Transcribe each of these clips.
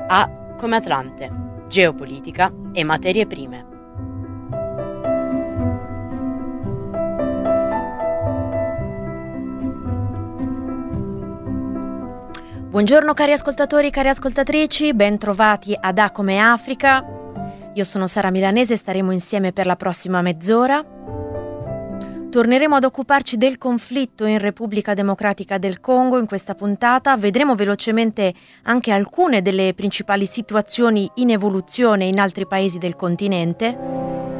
A come Atlante, geopolitica e materie prime. Buongiorno cari ascoltatori, cari ascoltatrici, ben trovati ad A come Africa. Io sono Sara Milanese e staremo insieme per la prossima mezz'ora. Torneremo ad occuparci del conflitto in Repubblica Democratica del Congo in questa puntata. Vedremo velocemente anche alcune delle principali situazioni in evoluzione in altri paesi del continente.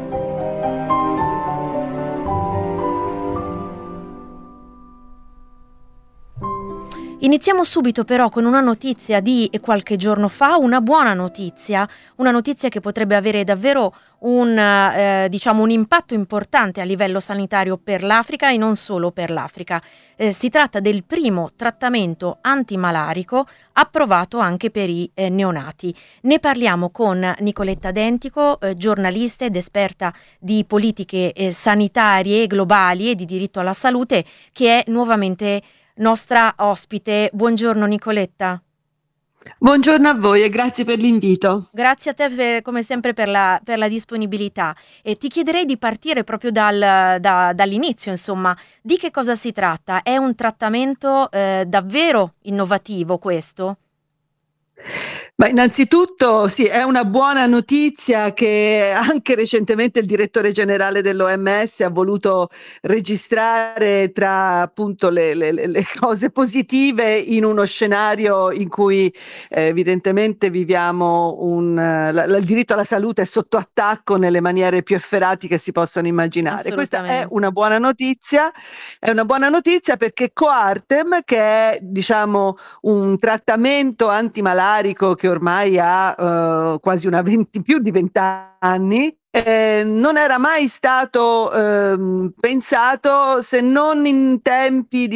Iniziamo subito però con una notizia di qualche giorno fa, una buona notizia, una notizia che potrebbe avere davvero un impatto importante a livello sanitario per l'Africa e non solo per l'Africa. Si tratta del primo trattamento antimalarico approvato anche per i neonati. Ne parliamo con Nicoletta Dentico, giornalista ed esperta di politiche sanitarie globali e di diritto alla salute, che è nuovamente nostra ospite. Buongiorno Nicoletta. Buongiorno a voi e grazie per l'invito. Grazie a te come sempre per la disponibilità, e ti chiederei di partire proprio dall'inizio, insomma, di che cosa si tratta? È un trattamento davvero innovativo questo? Ma innanzitutto sì, è una buona notizia che anche recentemente il direttore generale dell'OMS ha voluto registrare tra appunto le cose positive in uno scenario in cui evidentemente viviamo il diritto alla salute è sotto attacco nelle maniere più efferati che si possono immaginare. Questa è una buona notizia perché Coartem, che è un trattamento antimalarico che ormai ha quasi più di 20 anni, non era mai stato pensato, se non in tempi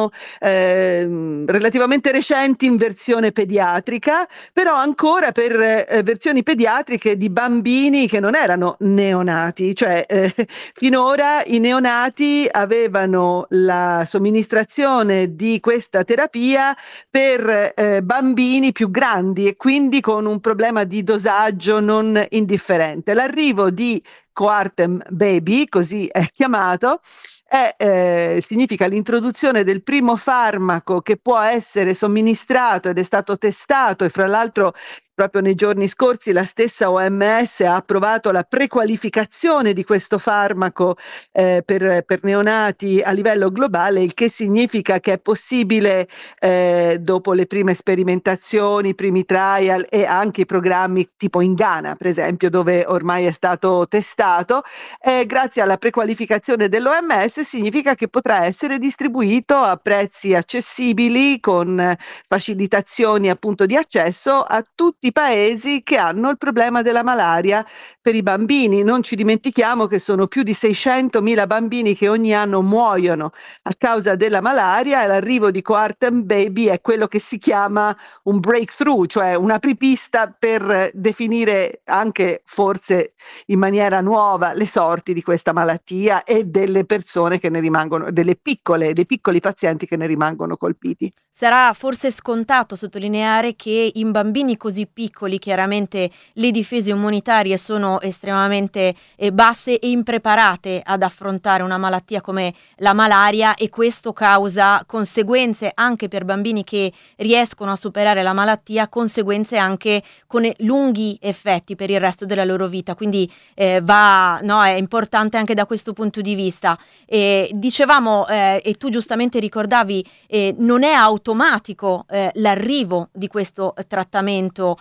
relativamente recenti, in versione pediatrica, però ancora per versioni pediatriche di bambini che non erano neonati, cioè finora i neonati avevano la somministrazione di questa terapia per bambini più grandi e quindi con un problema di dosaggio non indifferente. L'arrivo di Coartem Baby, così è chiamato, significa l'introduzione del primo farmaco che può essere somministrato ed è stato testato, e fra l'altro proprio nei giorni scorsi la stessa OMS ha approvato la prequalificazione di questo farmaco per neonati a livello globale, il che significa che è possibile, dopo le prime sperimentazioni, i primi trial e anche i programmi tipo in Ghana per esempio, dove ormai è stato testato, grazie alla prequalificazione dell'OMS significa che potrà essere distribuito a prezzi accessibili, con facilitazioni appunto di accesso a tutti i paesi che hanno il problema della malaria per i bambini. Non ci dimentichiamo che sono più di 600.000 bambini che ogni anno muoiono a causa della malaria, e l'arrivo di Coartem Baby è quello che si chiama un breakthrough, cioè un'apripista per definire anche forse in maniera nuova le sorti di questa malattia e delle persone che ne rimangono, dei piccoli pazienti che ne rimangono colpiti. Sarà forse scontato sottolineare che in bambini così piccoli chiaramente le difese immunitarie sono estremamente basse e impreparate ad affrontare una malattia come la malaria, e questo causa conseguenze anche per bambini che riescono a superare la malattia, conseguenze anche con lunghi effetti per il resto della loro vita, quindi è importante anche da questo punto di vista. Dicevamo, e tu giustamente ricordavi, non è automatico l'arrivo di questo trattamento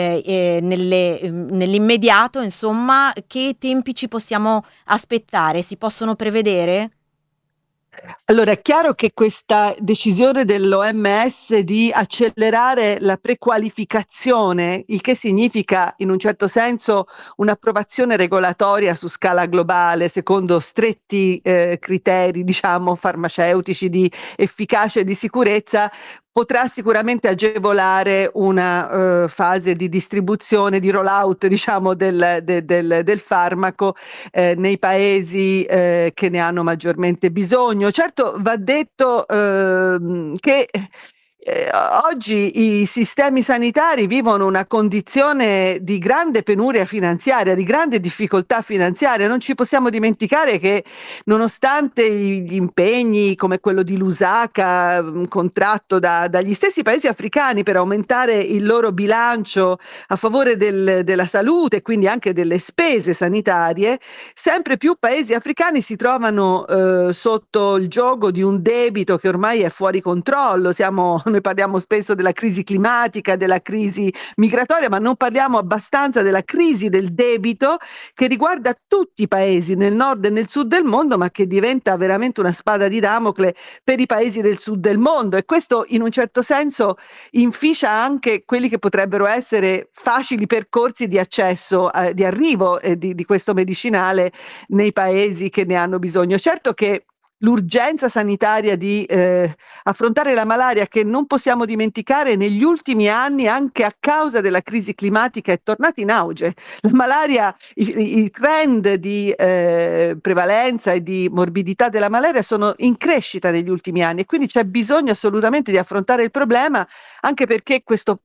nell'immediato, insomma, che tempi ci possiamo aspettare? Si possono prevedere? Allora, è chiaro che questa decisione dell'OMS di accelerare la prequalificazione, il che significa in un certo senso un'approvazione regolatoria su scala globale secondo stretti criteri, farmaceutici di efficacia e di sicurezza, potrà sicuramente agevolare una fase di distribuzione, di rollout, del farmaco nei paesi che ne hanno maggiormente bisogno. Certo, va detto che Oggi i sistemi sanitari vivono una condizione di grande penuria finanziaria, di grande difficoltà finanziaria. Non ci possiamo dimenticare che nonostante gli impegni come quello di Lusaka, contratto dagli stessi paesi africani per aumentare il loro bilancio a favore della salute e quindi anche delle spese sanitarie, sempre più paesi africani si trovano sotto il giogo di un debito che ormai è fuori controllo. Noi parliamo spesso della crisi climatica, della crisi migratoria, ma non parliamo abbastanza della crisi del debito che riguarda tutti i paesi nel nord e nel sud del mondo, ma che diventa veramente una spada di Damocle per i paesi del sud del mondo, e questo in un certo senso inficia anche quelli che potrebbero essere facili percorsi di accesso, di arrivo di questo medicinale nei paesi che ne hanno bisogno. Certo che l'urgenza sanitaria di affrontare la malaria, che non possiamo dimenticare negli ultimi anni, anche a causa della crisi climatica, è tornata in auge. La malaria, i trend di prevalenza e di morbidità della malaria sono in crescita negli ultimi anni, e quindi c'è bisogno assolutamente di affrontare il problema, anche perché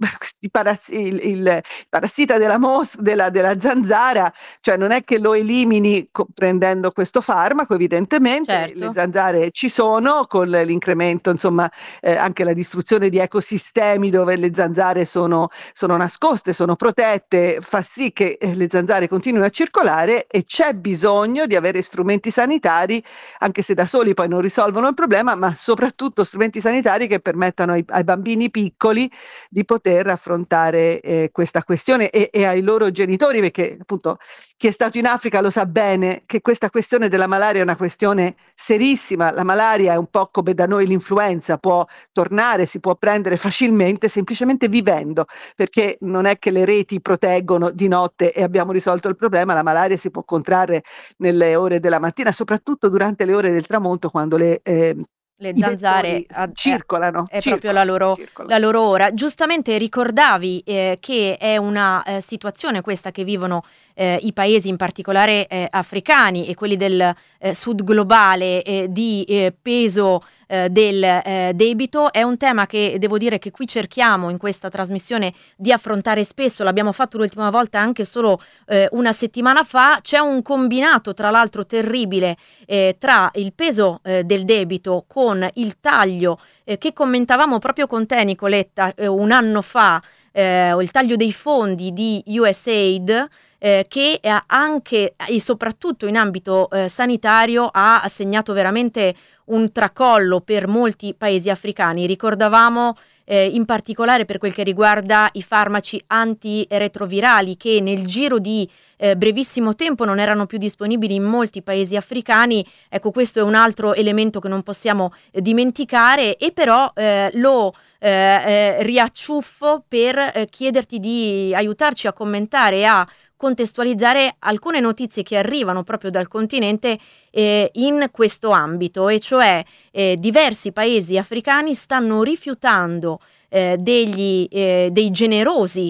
il parassita della zanzara, cioè non è che lo elimini prendendo questo farmaco, evidentemente. Le Certo. zanzare ci sono, con l'incremento, insomma, anche la distruzione di ecosistemi dove le zanzare sono nascoste, sono protette, fa sì che le zanzare continuino a circolare, e c'è bisogno di avere strumenti sanitari, anche se da soli poi non risolvono il problema, ma soprattutto strumenti sanitari che permettano ai bambini piccoli di poter affrontare questa questione, e ai loro genitori, perché appunto chi è stato in Africa lo sa bene che questa questione della malaria è una questione serissima. La malaria è un po' come da noi l'influenza, può tornare, si può prendere facilmente semplicemente vivendo, perché non è che le reti proteggono di notte e abbiamo risolto il problema. La malaria si può contrarre nelle ore della mattina, soprattutto durante le ore del tramonto, quando Le i zanzare vettori circolano, è proprio la loro circolano. ora. Giustamente ricordavi, che è una, situazione questa che vivono, i paesi in particolare, africani e quelli del, sud globale, di, peso, del, debito. È un tema che devo dire che qui cerchiamo in questa trasmissione di affrontare spesso, l'abbiamo fatto l'ultima volta anche solo, una settimana fa. C'è un combinato tra l'altro terribile, tra il peso, del debito con il taglio, che commentavamo proprio con te Nicoletta, un anno fa, il taglio dei fondi di USAID, che anche e soprattutto in ambito sanitario ha segnato veramente un tracollo per molti paesi africani. Ricordavamo in particolare per quel che riguarda i farmaci antiretrovirali, che nel giro di brevissimo tempo non erano più disponibili in molti paesi africani. Ecco, questo è un altro elemento che non possiamo dimenticare, e però lo riacciuffo per chiederti di aiutarci a commentare e a contestualizzare alcune notizie che arrivano proprio dal continente in questo ambito, e cioè diversi paesi africani stanno rifiutando dei generosi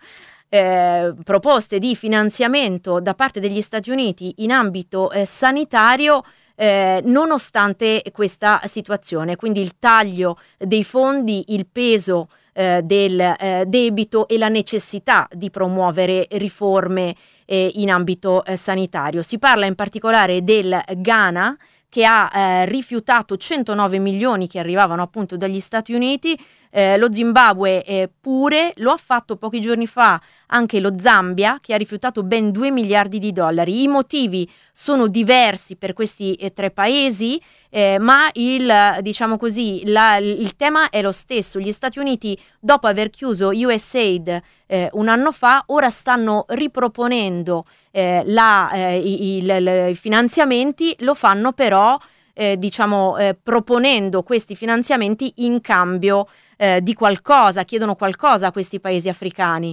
proposte di finanziamento da parte degli Stati Uniti in ambito sanitario, nonostante questa situazione. Quindi il taglio dei fondi, il peso del debito e la necessità di promuovere riforme in ambito sanitario. Si parla in particolare del Ghana, che ha rifiutato 109 milioni che arrivavano appunto dagli Stati Uniti. Lo Zimbabwe pure lo ha fatto pochi giorni fa, anche lo Zambia, che ha rifiutato ben 2 miliardi di dollari. I motivi sono diversi per questi tre paesi, ma diciamo così, il tema è lo stesso. Gli Stati Uniti, dopo aver chiuso USAID un anno fa, ora stanno riproponendo i finanziamenti. Lo fanno però proponendo questi finanziamenti in cambio di qualcosa, chiedono qualcosa a questi paesi africani.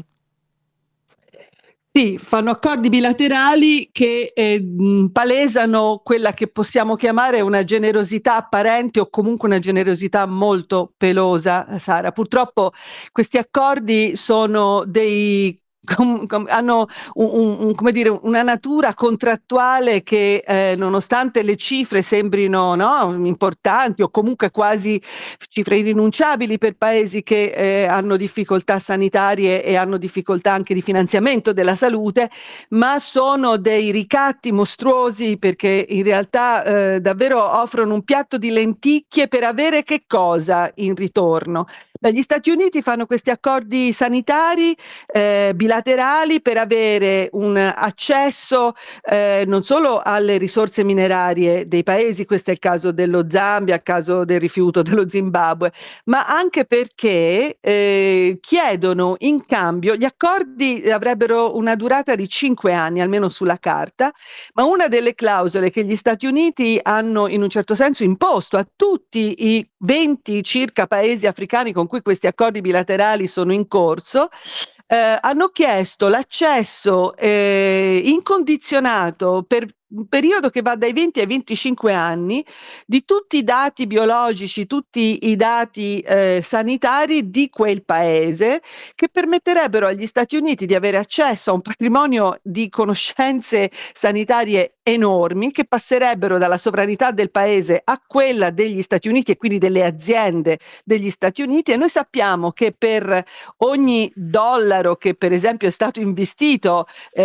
Sì, fanno accordi bilaterali che palesano quella che possiamo chiamare una generosità apparente, o comunque una generosità molto pelosa, Sara. Purtroppo questi accordi sono dei hanno come dire, una natura contrattuale che nonostante le cifre sembrino, no, importanti o comunque quasi cifre irrinunciabili per paesi che hanno difficoltà sanitarie e hanno difficoltà anche di finanziamento della salute, ma sono dei ricatti mostruosi, perché in realtà davvero offrono un piatto di lenticchie per avere che cosa in ritorno? Beh, gli Stati Uniti fanno questi accordi sanitari bilaterali per avere un accesso non solo alle risorse minerarie dei paesi, questo è il caso dello Zambia, il caso del rifiuto dello Zimbabwe, ma anche perché chiedono in cambio, gli accordi avrebbero una durata di 5 anni, almeno sulla carta, ma una delle clausole che gli Stati Uniti hanno in un certo senso imposto a tutti i 20 circa paesi africani con cui questi accordi bilaterali sono in corso, hanno chiesto l'accesso incondizionato per un periodo che va dai 20 ai 25 anni di tutti i dati biologici, tutti i dati sanitari di quel paese, che permetterebbero agli Stati Uniti di avere accesso a un patrimonio di conoscenze sanitarie enormi, che passerebbero dalla sovranità del paese a quella degli Stati Uniti e quindi delle aziende degli Stati Uniti. E noi sappiamo che per ogni dollaro che per esempio è stato investito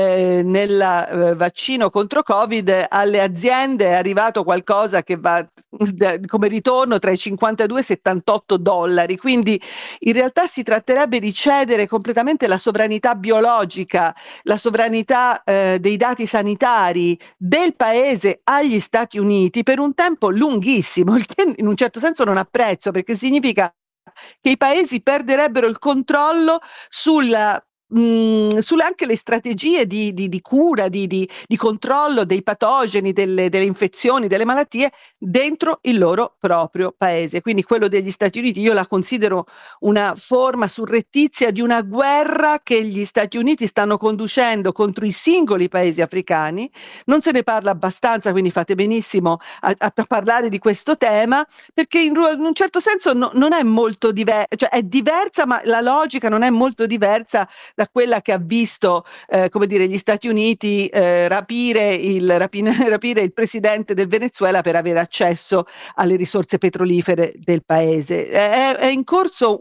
nel vaccino contro Covid, alle aziende è arrivato qualcosa che va come ritorno tra i 52 e i 78 dollari. Quindi in realtà si tratterebbe di cedere completamente la sovranità biologica, la sovranità dei dati sanitari del paese agli Stati Uniti per un tempo lunghissimo, il che in un certo senso non apprezzo, perché significa che i paesi perderebbero il controllo sulle anche le strategie di cura, di controllo dei patogeni, delle infezioni, delle malattie dentro il loro proprio paese. Quindi quello degli Stati Uniti io la considero una forma surrettizia di una guerra che gli Stati Uniti stanno conducendo contro i singoli paesi africani. Non se ne parla abbastanza, quindi fate benissimo a parlare di questo tema, perché in un certo senso non è molto diversa, cioè è diversa, ma la logica non è molto diversa da quella che ha visto come dire, gli Stati Uniti rapire il presidente del Venezuela per avere accesso alle risorse petrolifere del paese. È in corso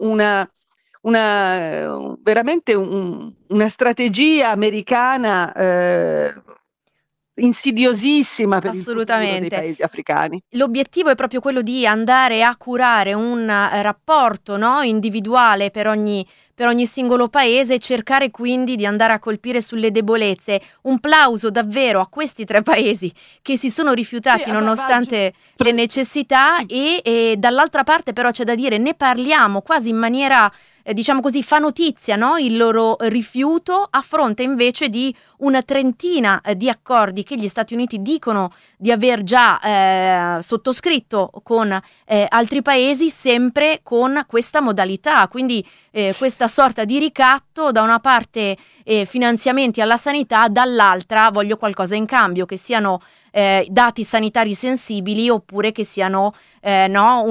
veramente una strategia americana insidiosissima per il futuro dei Assolutamente. paesi africani. L'obiettivo è proprio quello di andare a curare un rapporto, no, individuale per ogni singolo paese, e cercare quindi di andare a colpire sulle debolezze. Un plauso davvero a questi 3 paesi che si sono rifiutati Sì, nonostante le necessità, sì. e dall'altra parte però c'è da dire, ne parliamo quasi in maniera diciamo così, fa notizia, no, il loro rifiuto, a fronte invece di una trentina di accordi che gli Stati Uniti dicono di aver già sottoscritto con altri paesi, sempre con questa modalità. Quindi questa sorta di ricatto: da una parte finanziamenti alla sanità, dall'altra voglio qualcosa in cambio, che siano dati sanitari sensibili, oppure che siano no,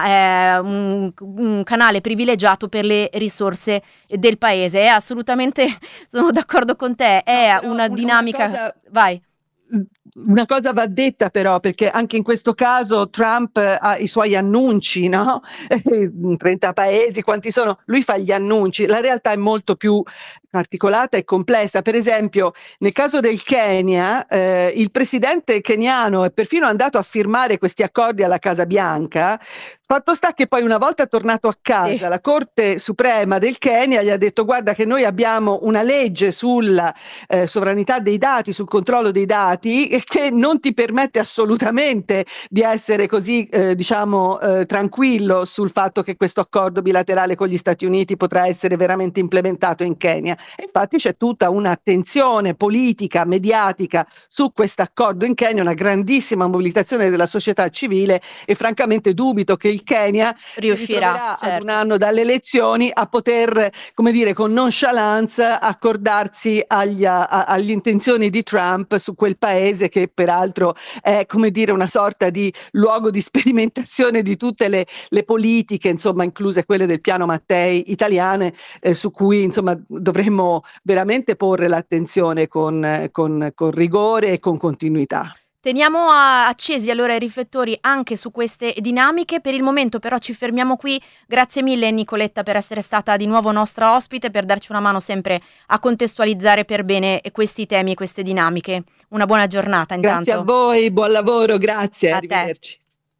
un canale privilegiato per le risorse del paese. Assolutamente sono d'accordo con te, è una dinamica. Vai. Una cosa va detta però, perché anche in questo caso Trump ha i suoi annunci, no? 30 paesi, quanti sono? Lui fa gli annunci, la realtà è molto più articolata e complessa. Per esempio, nel caso del Kenya, il presidente keniano è perfino andato a firmare questi accordi alla Casa Bianca. Fatto sta che poi, una volta tornato a casa, Sì, la Corte Suprema del Kenya gli ha detto: guarda che noi abbiamo una legge sulla sovranità dei dati, sul controllo dei dati, che non ti permette assolutamente di essere così tranquillo sul fatto che questo accordo bilaterale con gli Stati Uniti potrà essere veramente implementato in Kenya. E infatti c'è tutta un'attenzione politica, mediatica su questo accordo in Kenya, una grandissima mobilitazione della società civile, e francamente dubito che il Kenya riuscirà, ad un anno dalle elezioni a poter, come dire, con nonchalance accordarsi alle intenzioni di Trump su quel paese che peraltro è, come dire, una sorta di luogo di sperimentazione di tutte le politiche, insomma, incluse quelle del piano Mattei italiane, su cui insomma dovremmo veramente porre l'attenzione con rigore e con continuità. Teniamo accesi allora i riflettori anche su queste dinamiche. Per il momento però ci fermiamo qui. Grazie mille Nicoletta per essere stata di nuovo nostra ospite, per darci una mano sempre a contestualizzare per bene questi temi e queste dinamiche. Una buona giornata intanto. Grazie a voi, buon lavoro, grazie, A te. arrivederci.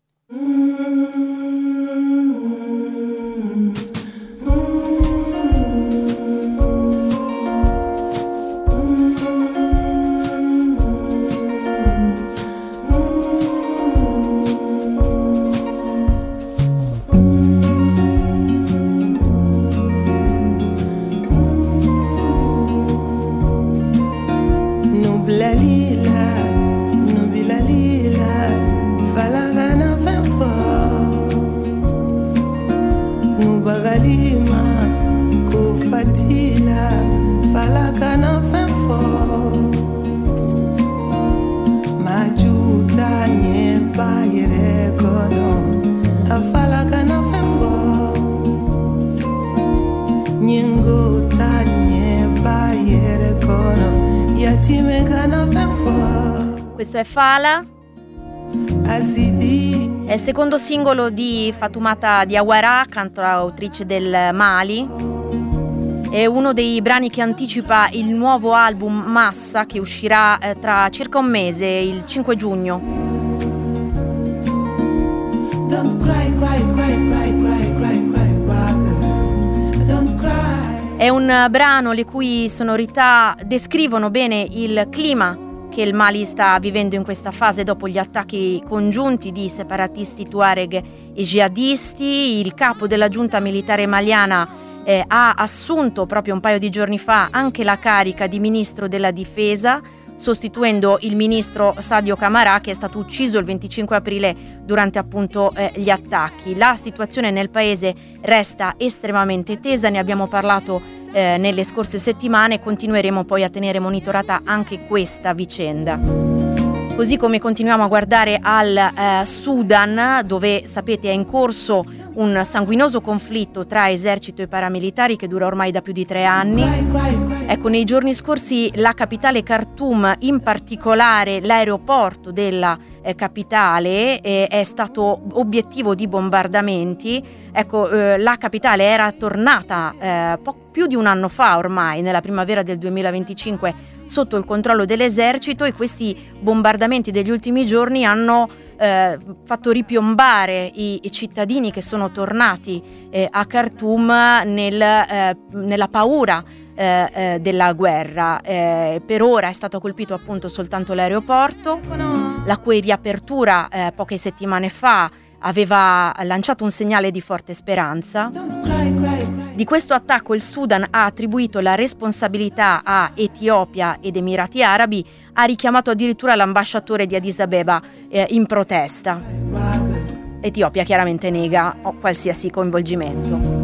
Questo è Fala, è il secondo singolo di Fatoumata Diawara, cantautrice del Mali. È uno dei brani che anticipa il nuovo album Massa, che uscirà tra circa un mese, il 5 giugno. È un brano le cui sonorità descrivono bene il clima che il Mali sta vivendo in questa fase dopo gli attacchi congiunti di separatisti tuareg e jihadisti. Il capo della giunta militare maliana ha assunto proprio un paio di giorni fa anche la carica di ministro della difesa, sostituendo il ministro Sadio Camara, che è stato ucciso il 25 aprile durante appunto gli attacchi. La situazione nel paese resta estremamente tesa, ne abbiamo parlato nelle scorse settimane e continueremo poi a tenere monitorata anche questa vicenda. Così come continuiamo a guardare al Sudan, dove sapete è in corso un sanguinoso conflitto tra esercito e paramilitari che dura ormai da più di 3 anni. Ecco, nei giorni scorsi la capitale Khartoum, in particolare l'aeroporto della capitale, è stato obiettivo di bombardamenti. Ecco, la capitale era tornata più di un anno fa ormai, nella primavera del 2025, sotto il controllo dell'esercito, e questi bombardamenti degli ultimi giorni hanno fatto ripiombare i cittadini che sono tornati a Khartoum nella paura della guerra. Per ora è stato colpito appunto soltanto l'aeroporto, la cui riapertura poche settimane fa aveva lanciato un segnale di forte speranza. Di questo attacco il Sudan ha attribuito la responsabilità a Etiopia ed Emirati Arabi, ha richiamato addirittura l'ambasciatore di Addis Abeba in protesta. Etiopia chiaramente nega qualsiasi coinvolgimento.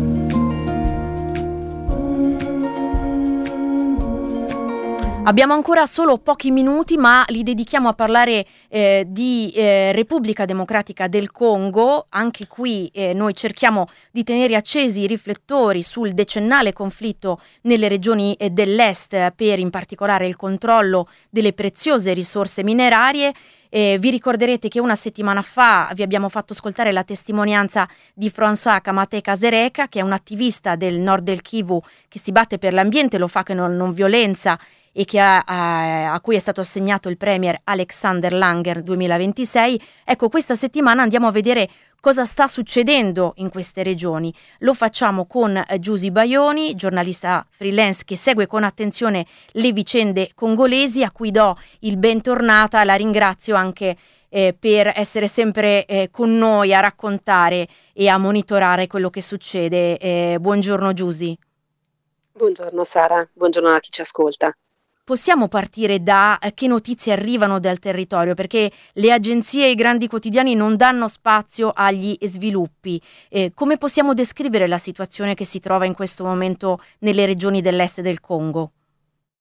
Abbiamo ancora solo pochi minuti, ma li dedichiamo a parlare di Repubblica Democratica del Congo. Anche qui noi cerchiamo di tenere accesi i riflettori sul decennale conflitto nelle regioni dell'est, per in particolare il controllo delle preziose risorse minerarie. Vi ricorderete che una settimana fa vi abbiamo fatto ascoltare la testimonianza di François Kamate Kasereka, che è un attivista del nord del Kivu che si batte per l'ambiente, lo fa con non violenza, e che a cui è stato assegnato il premier Alexander Langer 2026. Ecco, questa settimana andiamo a vedere cosa sta succedendo in queste regioni. Lo facciamo con Giusy Baioni, giornalista freelance che segue con attenzione le vicende congolesi, a cui do il bentornata. La ringrazio anche per essere sempre con noi a raccontare e a monitorare quello che succede. Buongiorno Giusy. Buongiorno Sara, buongiorno a chi ci ascolta. Possiamo partire da che notizie arrivano dal territorio, perché le agenzie e i grandi quotidiani non danno spazio agli sviluppi. Come possiamo descrivere la situazione che si trova in questo momento nelle regioni dell'est del Congo?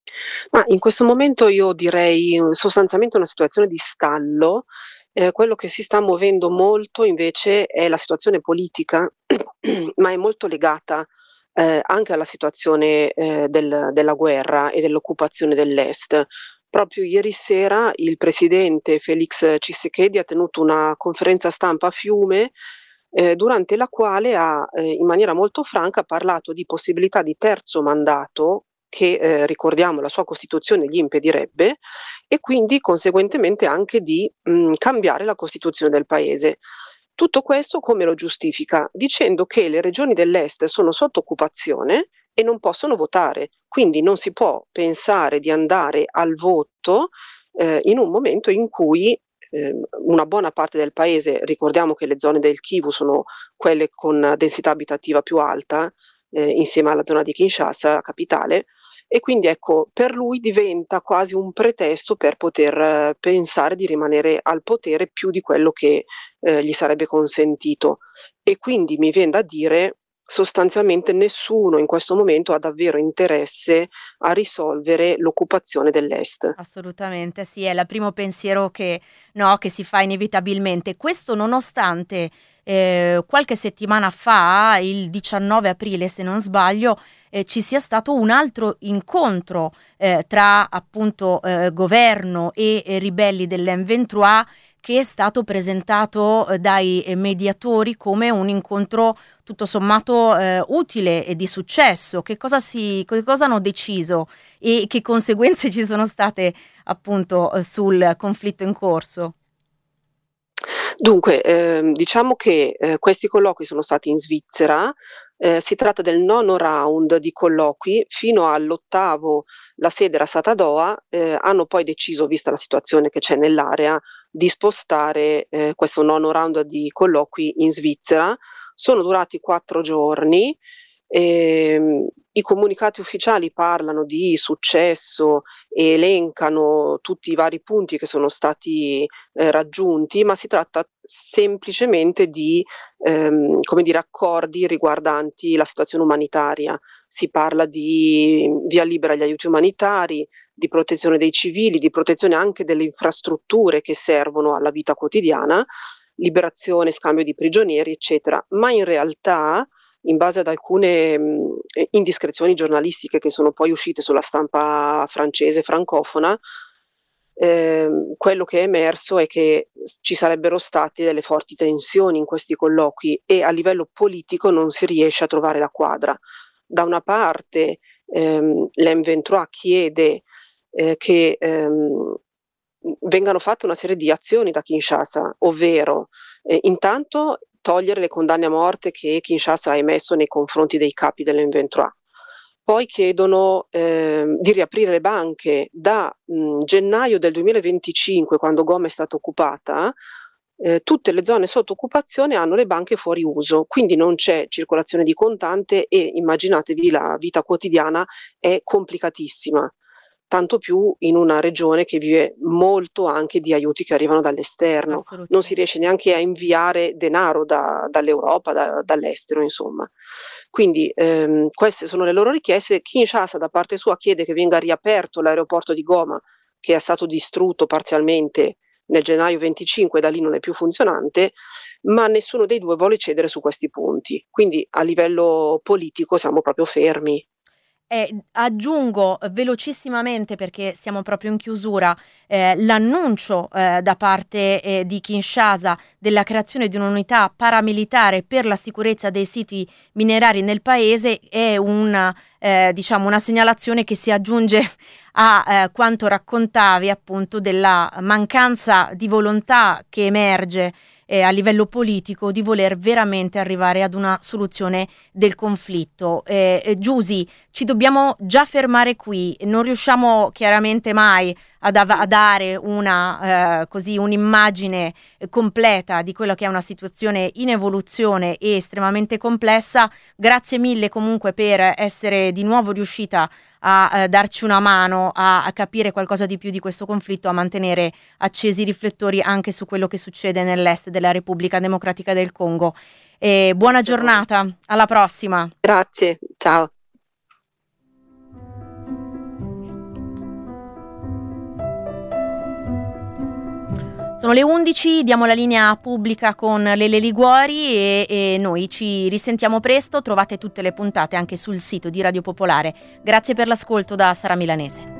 Ma in questo momento io direi sostanzialmente una situazione di stallo. Quello che si sta muovendo molto invece è la situazione politica, ma è molto legata, anche alla situazione, della guerra e dell'occupazione dell'Est. Proprio ieri sera il presidente Félix Tshisekedi ha tenuto una conferenza stampa a Fiume, durante la quale ha, in maniera molto franca parlato di possibilità di terzo mandato che, ricordiamo la sua Costituzione gli impedirebbe, e quindi conseguentemente anche di, cambiare la Costituzione del paese. Tutto questo come lo giustifica? Dicendo che le regioni dell'Est sono sotto occupazione e non possono votare, quindi non si può pensare di andare al voto, in un momento in cui, una buona parte del paese, ricordiamo che le zone del Kivu sono quelle con densità abitativa più alta, insieme alla zona di Kinshasa, capitale, e quindi ecco, per lui diventa quasi un pretesto per poter pensare di rimanere al potere più di quello che gli sarebbe consentito. E quindi mi vien da dire, sostanzialmente nessuno in questo momento ha davvero interesse a risolvere l'occupazione dell'Est. Assolutamente sì, è il primo pensiero che no, che si fa inevitabilmente. Questo nonostante, qualche settimana fa, il 19 aprile se non sbaglio, ci sia stato un altro incontro, tra appunto, governo e ribelli dell'M23 che è stato presentato, dai, mediatori come un incontro tutto sommato, utile e di successo. Che cosa hanno deciso? E che conseguenze ci sono state appunto sul conflitto in corso? Dunque, diciamo che, questi colloqui sono stati in Svizzera. Si tratta del nono round di colloqui. Fino all'8º la sede era stata a Doha. Hanno poi deciso, vista la situazione che c'è nell'area, di spostare, questo nono round di colloqui in Svizzera. Sono durati 4 giorni. I comunicati ufficiali parlano di successo e elencano tutti i vari punti che sono stati, raggiunti, ma si tratta semplicemente di, come dire, accordi riguardanti la situazione umanitaria. Si parla di via libera agli aiuti umanitari, di protezione dei civili, di protezione anche delle infrastrutture che servono alla vita quotidiana, liberazione, scambio di prigionieri, eccetera. Ma in realtà, in base ad alcune, indiscrezioni giornalistiche che sono poi uscite sulla stampa francese francofona, quello che è emerso è che ci sarebbero state delle forti tensioni in questi colloqui e a livello politico non si riesce a trovare la quadra. Da una parte, l'M23 chiede, che, vengano fatte una serie di azioni da Kinshasa, ovvero, intanto togliere le condanne a morte che Kinshasa ha emesso nei confronti dei capi dell'M23. Poi chiedono, di riaprire le banche. Da, gennaio del 2025, quando Goma è stata occupata, tutte le zone sotto occupazione hanno le banche fuori uso, quindi non c'è circolazione di contante e immaginatevi la vita quotidiana è complicatissima. Tanto più in una regione che vive molto anche di aiuti che arrivano dall'esterno. Non si Assolutamente. riesce neanche a inviare denaro dall'Europa, dall'estero, insomma. Quindi queste sono le loro richieste. Kinshasa, da parte sua, chiede che venga riaperto l'aeroporto di Goma, che è stato distrutto parzialmente nel gennaio 25 e da lì non è più funzionante, ma nessuno dei due vuole cedere su questi punti. Quindi a livello politico siamo proprio fermi. Aggiungo velocissimamente, perché siamo proprio in chiusura, l'annuncio, da parte, di Kinshasa della creazione di un'unità paramilitare per la sicurezza dei siti minerari nel paese è diciamo una segnalazione che si aggiunge a, quanto raccontavi appunto della mancanza di volontà che emerge, a livello politico di voler veramente arrivare ad una soluzione del conflitto. Giusy, ci dobbiamo già fermare qui, non riusciamo chiaramente mai a dare così un'immagine completa di quella che è una situazione in evoluzione e estremamente complessa. Grazie mille comunque per essere di nuovo riuscita a darci una mano a capire qualcosa di più di questo conflitto, a mantenere accesi i riflettori anche su quello che succede nell'est della Repubblica Democratica del Congo. Buona Grazie a voi. giornata, alla prossima. Grazie, ciao. Sono le 11, diamo la linea pubblica con Lele Liguori e noi ci risentiamo presto. Trovate tutte le puntate anche sul sito di Radio Popolare. Grazie per l'ascolto da Sara Milanese.